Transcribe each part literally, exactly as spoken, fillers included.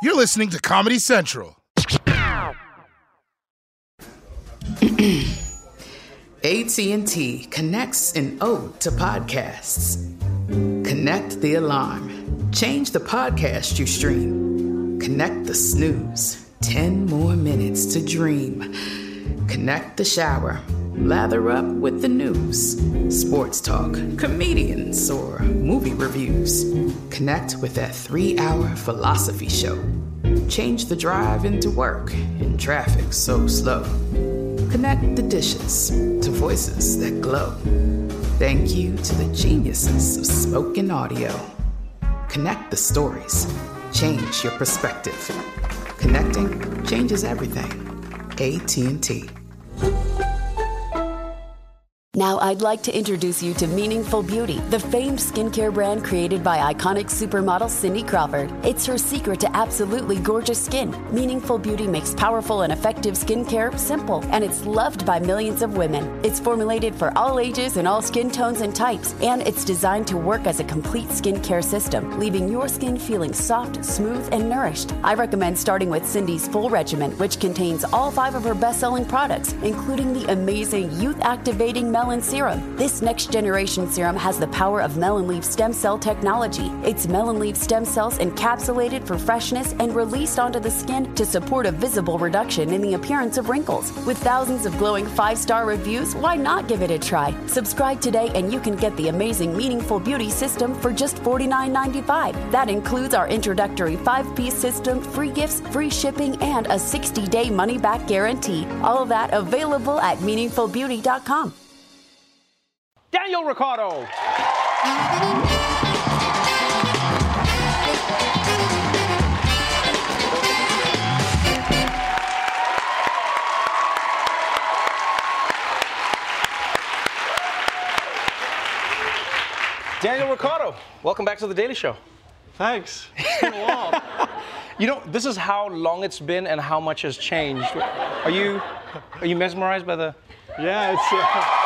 You're listening to Comedy Central. A T and T connects an ode to podcasts. Connect the alarm. Change the podcast you stream. Connect the snooze. Ten more minutes to dream. Connect the shower. Lather up with the news. Sports talk, comedians, or movie reviews. Connect with that three-hour philosophy show. Change the drive into work in traffic so slow. Connect the dishes to voices that glow. Thank you to the geniuses of spoken audio. Connect the stories. Change your perspective. Connecting changes everything. A T and T. Now I'd like to introduce you to Meaningful Beauty, the famed skincare brand created by iconic supermodel Cindy Crawford. It's her secret to absolutely gorgeous skin. Meaningful Beauty makes powerful and effective skincare simple, and it's loved by millions of women. It's formulated for all ages and all skin tones and types, and it's designed to work as a complete skincare system, leaving your skin feeling soft, smooth, and nourished. I recommend starting with Cindy's full regimen, which contains all five of her best-selling products, including the amazing youth-activating Melon Serum. This next generation serum has the power of melon leaf stem cell technology. It's melon leaf stem cells encapsulated for freshness and released onto the skin to support a visible reduction in the appearance of wrinkles. With thousands of glowing five-star reviews, why not give it a try? Subscribe today and you can get the amazing Meaningful Beauty system for just forty-nine ninety-five. That includes our introductory five-piece system, free gifts, free shipping, and a sixty-day money-back guarantee. All of that available at meaningful beauty dot com. Daniel Ricciardo. Daniel Ricciardo, welcome back to The Daily Show. Thanks. It's been a while. You know, this is how long it's been and how much has changed. Are you, are you mesmerized by the... Yeah, it's... Uh...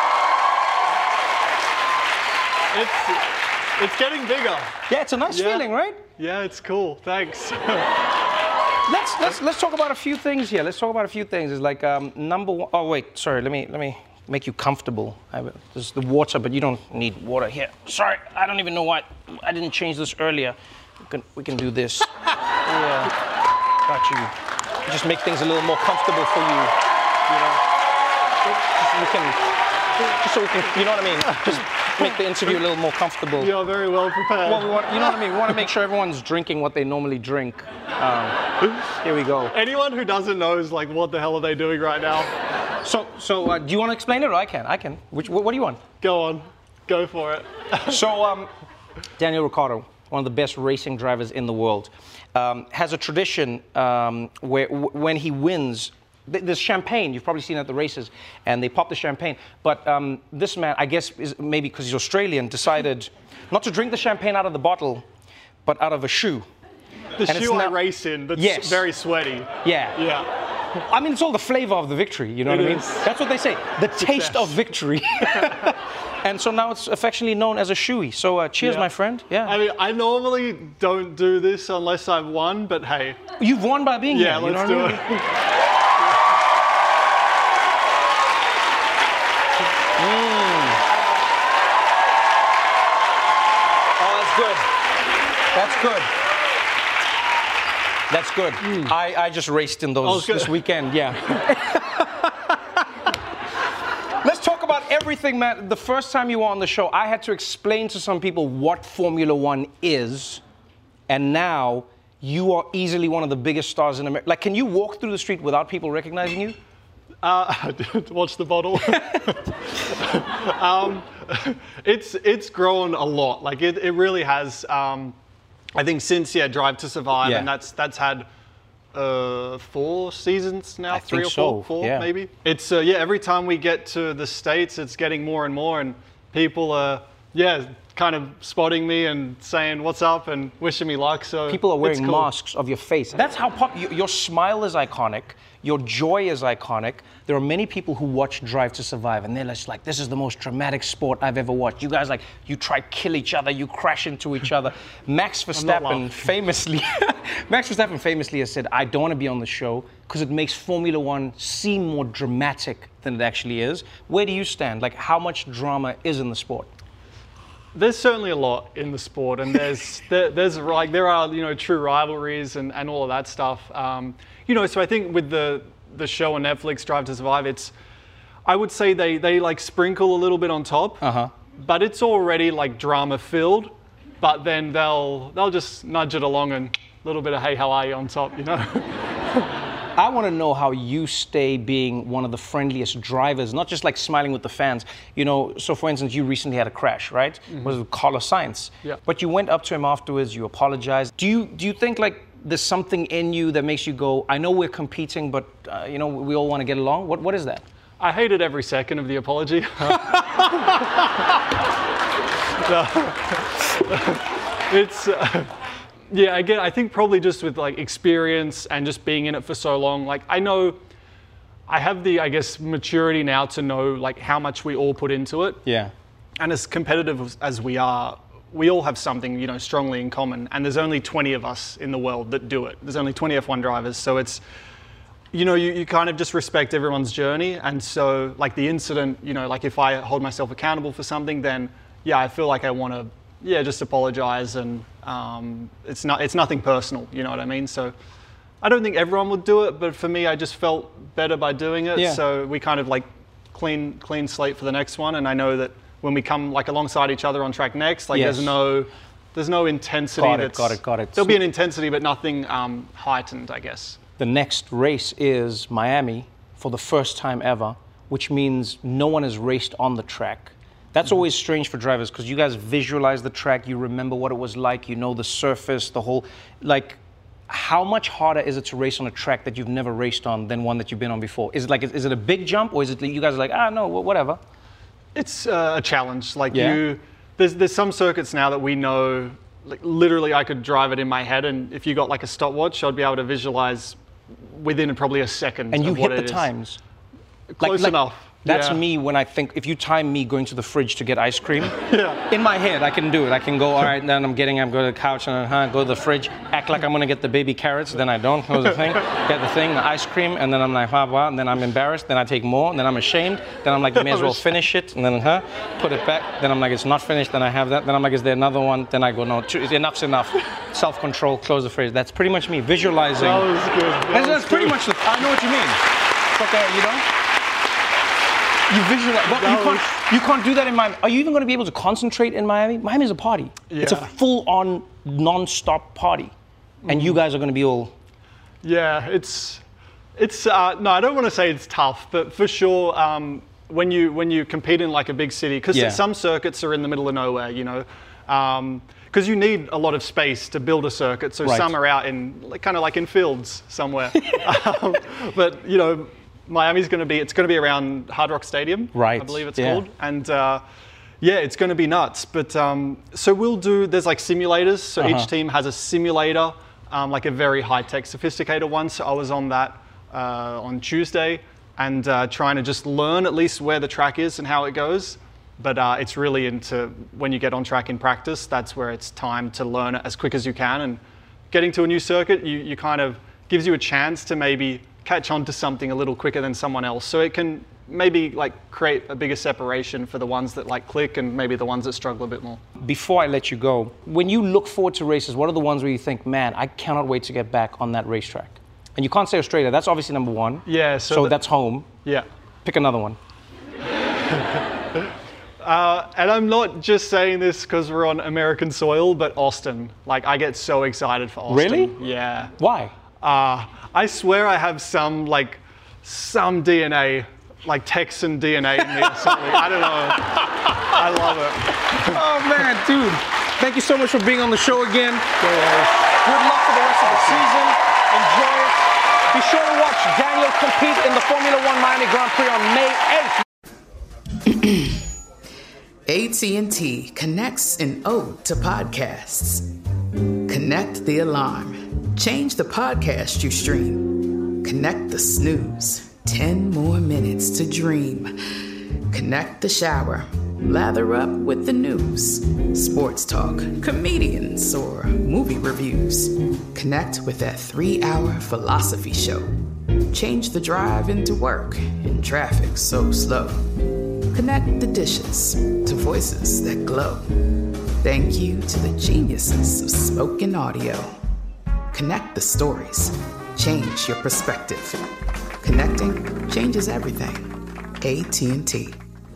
It's it's getting bigger. Yeah, it's a nice yeah. feeling, right? Yeah, it's cool. Thanks. let's let's let's talk about a few things here. Let's talk about a few things. It's like um, number one. Oh wait, sorry. Let me let me make you comfortable. I, this is the water, but you don't need water here. Sorry, I don't even know why I didn't change this earlier. We can we can do this. Yeah, got you. Just make things a little more comfortable for you. You know, just, we can. Just so we can, you know what I mean? Just make the interview a little more comfortable. You're very well prepared. Well, we want, you know what I mean? We want to make sure everyone's drinking what they normally drink. Um, here we go. Anyone who doesn't know is like, what the hell are they doing right now? So, so uh, do you want to explain it, or I can? I can. Which, what, what do you want? Go on, go for it. So, um, Daniel Ricciardo, one of the best racing drivers in the world, um, has a tradition um, where w- when he wins. There's champagne, you've probably seen at the races, and they pop the champagne. But um, this man, I guess, is maybe because he's Australian, decided not to drink the champagne out of the bottle, but out of a shoe. The and shoe I race in, that's yes. very sweaty. Yeah. Yeah. I mean, it's all the flavor of the victory, you know it what I mean? is. That's what they say, the Success. taste of victory. And so now it's affectionately known as a shoey. So uh, cheers, yeah. my friend. Yeah. I mean, I normally don't do this unless I've won, but hey. You've won by being yeah, here. Yeah, let's you do know it. I mean? Mm. Oh, that's good. That's good. That's good. Mm. I, I just raced in those this weekend, yeah. Let's talk about everything, Matt. The first time you were on the show, I had to explain to some people what Formula One is, and now you are easily one of the biggest stars in America. Like, can you walk through the street without people recognizing you? Uh, watch the bottle. um, it's it's grown a lot. Like it, it really has. Um, I think since yeah, Drive to Survive, yeah. and that's that's had uh, four seasons now, I three think or four, so. four yeah. maybe. It's uh, yeah. Every time we get to the States, it's getting more and more, and people are yeah, kind of spotting me and saying what's up and wishing me luck. So people are wearing it's cool. masks of your face. That's how pop. Your, your smile is iconic. Your joy is iconic. There are many people who watch Drive to Survive, and they're just like, this is the most dramatic sport I've ever watched. You guys, like, you try to kill each other, you crash into each other. Max Verstappen famously, Max Verstappen famously has said, I don't want to be on the show because it makes Formula One seem more dramatic than it actually is. Where do you stand? Like, how much drama is in the sport? There's certainly a lot in the sport, and there's there, there's like there are you know true rivalries and, and all of that stuff. Um, you know, so I think with the the show on Netflix, Drive to Survive, it's I would say they they like sprinkle a little bit on top, uh-huh. but it's already like drama filled. But then they'll they'll just nudge it along and a little bit of hey, how are you on top, you know. I want to know how you stay being one of the friendliest drivers, not just like smiling with the fans. You know, so for instance, you recently had a crash, right? Mm-hmm. Was with Carlos Sainz. Yeah. But you went up to him afterwards, you apologized. Do you do you think like there's something in you that makes you go, I know we're competing, but uh, you know, we all want to get along? What what is that? I hated every second of the apology. it's. Uh, Yeah, again, I think probably just with like experience and just being in it for so long, like I know I have the, I guess, maturity now to know like how much we all put into it. Yeah. And as competitive as we are, we all have something, you know, strongly in common. And there's only twenty of us in the world that do it. There's only twenty F one drivers. So it's, you know, you, you kind of just respect everyone's journey. And so like the incident, you know, like if I hold myself accountable for something, then yeah, I feel like I want to, yeah, just apologize, and um, it's not it's nothing personal, you know what I mean? So I don't think everyone would do it, but for me, I just felt better by doing it. Yeah. So we kind of like clean clean slate for the next one, and I know that when we come like alongside each other on track next, like Yes. there's no there's no intensity. Got it, that's, got it, got it. There'll be an intensity, but nothing um, heightened, I guess. The next race is Miami for the first time ever, which means no one has raced on the track. That's mm-hmm. always strange for drivers because you guys visualize the track, you remember what it was like, you know the surface, the whole, like, how much harder is it to race on a track that you've never raced on than one that you've been on before? Is it like, is it a big jump, or is it you guys are like, ah, no, whatever? It's uh, a challenge. Like yeah. you, there's there's some circuits now that we know, like literally I could drive it in my head, and if you got like a stopwatch, I'd be able to visualize within probably a second. And you of hit what the it is. times. Close like, like, enough. That's yeah. me when I think, if you time me going to the fridge to get ice cream, yeah. in my head I can do it. I can go, all right, then I'm getting, I'm going to the couch and uh, go to the fridge, act like I'm going to get the baby carrots, then I don't, close the thing, get the thing, the ice cream, and then I'm like, blah, blah, and then I'm embarrassed, then I take more, and then I'm ashamed, then I'm like, you may as well finish it, and then huh, put it back, then I'm like, it's not finished, then I have that, then I'm like, is there another one? Then I go, no, two, enough's enough. Self-control, close the fridge. That's pretty much me, visualizing. That was good. That that's was that's pretty good. much the, I know what you mean. But uh, you know? You visualize, but you can't, you can't do that in Miami. Are you even going to be able to concentrate in Miami? Miami's a party. Yeah. It's a full-on, non-stop party. And mm. you guys are going to be all... Yeah, it's, it's uh, no, I don't want to say it's tough, but for sure, um, when you when you compete in like a big city, because yeah. some circuits are in the middle of nowhere, you know, because um, you need a lot of space to build a circuit, so right. some are out in, like, kind of like in fields somewhere. um, but, you know, Miami's going to be, it's going to be around Hard Rock Stadium, right. I believe it's yeah. called. And uh, yeah, it's going to be nuts. But um, so we'll do, there's like simulators. So uh-huh. each team has a simulator, um, like a very high-tech, sophisticated one. So I was on that uh, on Tuesday and uh, trying to just learn at least where the track is and how it goes. But uh, it's really into when you get on track in practice, that's where it's time to learn it as quick as you can. And getting to a new circuit, you, you kind of gives you a chance to maybe catch on to something a little quicker than someone else. So it can maybe like create a bigger separation for the ones that like click and maybe the ones that struggle a bit more. Before I let you go, when you look forward to races, what are the ones where you think, man, I cannot wait to get back on that racetrack? And you can't say Australia, that's obviously number one. Yeah. So, so the, that's home. Yeah. Pick another one. uh, and I'm not just saying this because we're on American soil, but Austin. Like, I get so excited for Austin. Really? Yeah. Why? Uh, I swear I have some, like, some D N A, like Texan D N A in me or something. I don't know. I love it. Oh, man, dude. Thank you so much for being on the show again. Good luck for the rest of the season. Enjoy it. Be sure to watch Daniel compete in the Formula One Miami Grand Prix on May eighth. A T and T connects an ode to podcasts. Connect the alarm. Change the podcast you stream. Connect the snooze, ten more minutes to dream. Connect the shower, lather up with the news. Sports talk, comedians, or movie reviews. Connect with that three-hour philosophy show. Change the drive into work in traffic so slow. Connect the dishes to voices that glow. Thank you to the geniuses of spoken audio. Connect the stories. Change your perspective. Connecting changes everything. A T and T.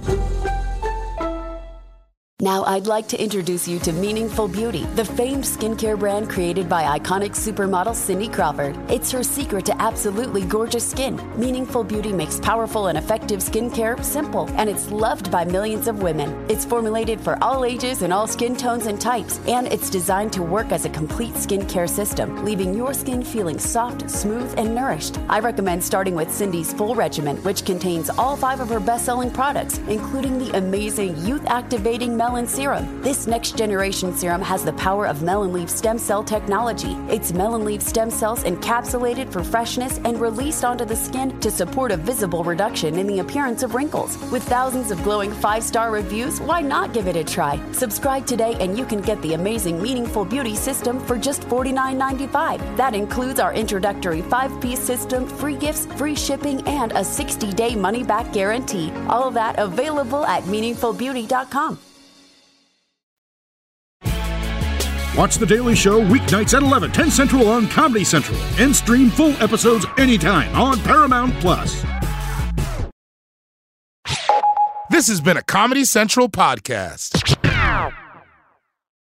Now I'd like to introduce you to Meaningful Beauty, the famed skincare brand created by iconic supermodel Cindy Crawford. It's her secret to absolutely gorgeous skin. Meaningful Beauty makes powerful and effective skincare simple, and it's loved by millions of women. It's formulated for all ages and all skin tones and types, and it's designed to work as a complete skincare system, leaving your skin feeling soft, smooth, and nourished. I recommend starting with Cindy's full regimen, which contains all five of her best-selling products, including the amazing youth-activating Melon Serum. This next generation serum has the power of melon leaf stem cell technology. It's melon leaf stem cells encapsulated for freshness and released onto the skin to support a visible reduction in the appearance of wrinkles. With thousands of glowing five-star reviews, why not give it a try? Subscribe today and you can get the amazing Meaningful Beauty system for just forty-nine ninety-five. That includes our introductory five-piece system, free gifts, free shipping, and a sixty-day money-back guarantee. All of that available at meaningful beauty dot com. Watch The Daily Show weeknights at eleven, ten Central on Comedy Central, and stream full episodes anytime on Paramount Plus. This has been a Comedy Central podcast.